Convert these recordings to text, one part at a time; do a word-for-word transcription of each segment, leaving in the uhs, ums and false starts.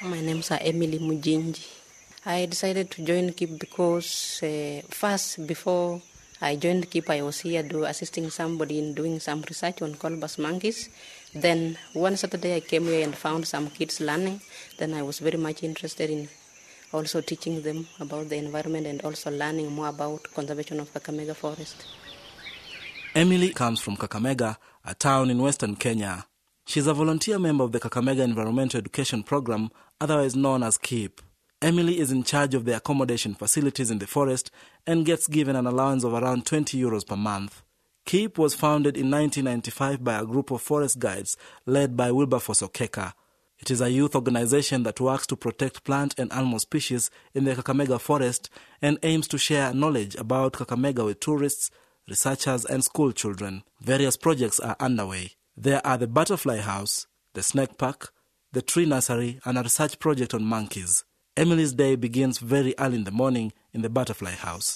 My name's Emily Mujinji. I decided to join KEEP because uh, first, before I joined KEEP, I was here do, assisting somebody in doing some research on colobus monkeys. Then one Saturday I came here and found some kids learning. Then I was very much interested in also teaching them about the environment and also learning more about conservation of Kakamega Forest. Emily comes from Kakamega, a town in western Kenya. She's a volunteer member of the Kakamega Environmental Education Program, otherwise known as KEEP. Emily is in charge of the accommodation facilities in the forest and gets given an allowance of around twenty euros per month. KEEP was founded in nineteen ninety-five by a group of forest guides led by Wilberforce Okeka. It is a youth organization that works to protect plant and animal species in the Kakamega forest and aims to share knowledge about Kakamega with tourists, researchers and school children. Various projects are underway. There are the Butterfly House, the Snake Park, the Tree Nursery and a research project on monkeys. Emily's day begins very early in the morning in the Butterfly House.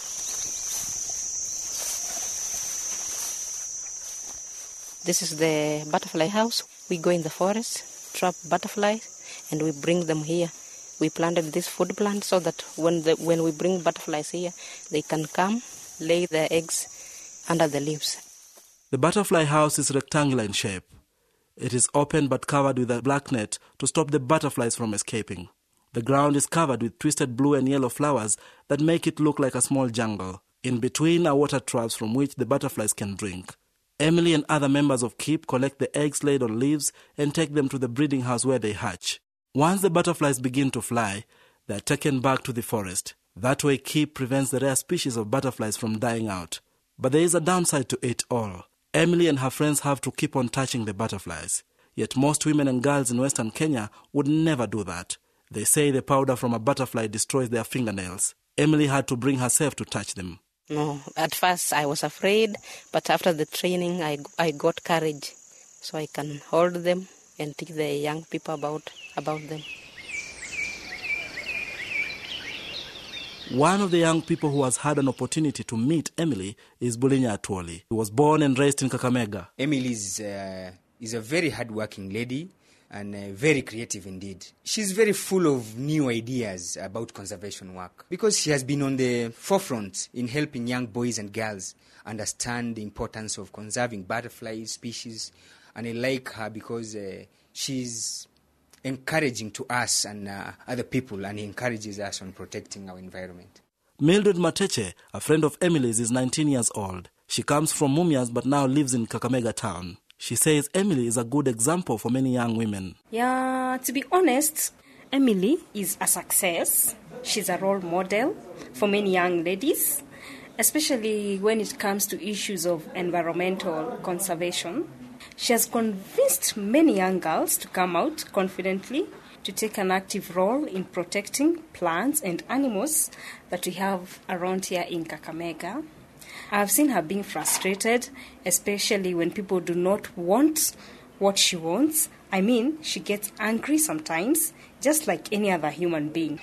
This is the Butterfly House. We go in the forest, trap butterflies, and we bring them here. We planted this food plant so that when the, when we bring butterflies here, they can come, lay their eggs under the leaves. The Butterfly House is rectangular in shape. It is open but covered with a black net to stop the butterflies from escaping. The ground is covered with twisted blue and yellow flowers that make it look like a small jungle. In between are water troughs from which the butterflies can drink. Emily and other members of KEEP collect the eggs laid on leaves and take them to the breeding house where they hatch. Once the butterflies begin to fly, they are taken back to the forest. That way KEEP prevents the rare species of butterflies from dying out. But there is a downside to it all. Emily and her friends have to keep on touching the butterflies. Yet most women and girls in Western Kenya would never do that. They say the powder from a butterfly destroys their fingernails. Emily had to bring herself to touch them. No, at first I was afraid, but after the training I, I got courage. So I can hold them and teach the young people about, about them. One of the young people who has had an opportunity to meet Emily is Bulinya Atwoli. He was born and raised in Kakamega. Emily is, uh, is a very hard-working lady and uh, very creative indeed. She's very full of new ideas about conservation work because she has been on the forefront in helping young boys and girls understand the importance of conserving butterfly species. And I like her because uh, she's encouraging to us and uh, other people, and encourages us on protecting our environment. Mildred Mateche, a friend of Emily's, is nineteen years old. She comes from Mumias but now lives in Kakamega town. She says Emily is a good example for many young women. Yeah, to be honest, Emily is a success. She's a role model for many young ladies, especially when it comes to issues of environmental conservation. She has convinced many young girls to come out confidently to take an active role in protecting plants and animals that we have around here in Kakamega. I've seen her being frustrated, especially when people do not want what she wants. I mean, she gets angry sometimes, just like any other human being.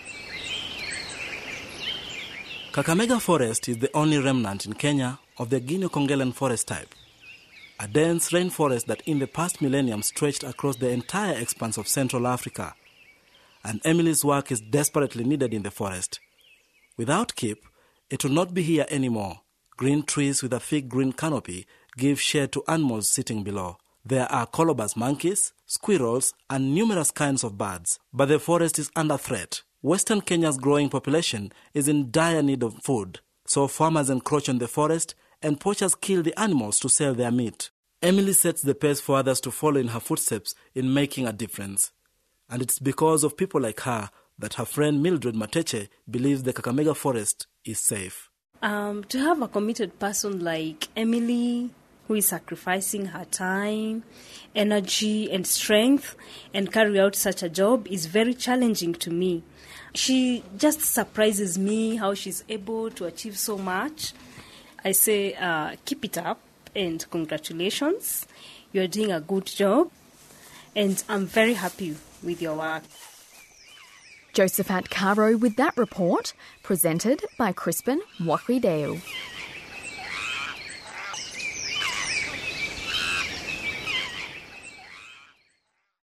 Kakamega Forest is the only remnant in Kenya of the Guinea-Congolese forest type, a dense rainforest that in the past millennium stretched across the entire expanse of Central Africa. And Emily's work is desperately needed in the forest. Without KEEP, it will not be here anymore. Green trees with a thick green canopy give shade to animals sitting below. There are colobus monkeys, squirrels, and numerous kinds of birds. But the forest is under threat. Western Kenya's growing population is in dire need of food, so farmers encroach on the forest and poachers kill the animals to sell their meat. Emily sets the pace for others to follow in her footsteps in making a difference. And it's because of people like her that her friend Mildred Mateche believes the Kakamega forest is safe. Um, to have a committed person like Emily, who is sacrificing her time, energy and strength and carry out such a job is very challenging to me. She just surprises me how she's able to achieve so much. I say uh, keep it up and congratulations. You're doing a good job and I'm very happy with your work. Josephat Caro with that report, presented by Crispin Wakrideo.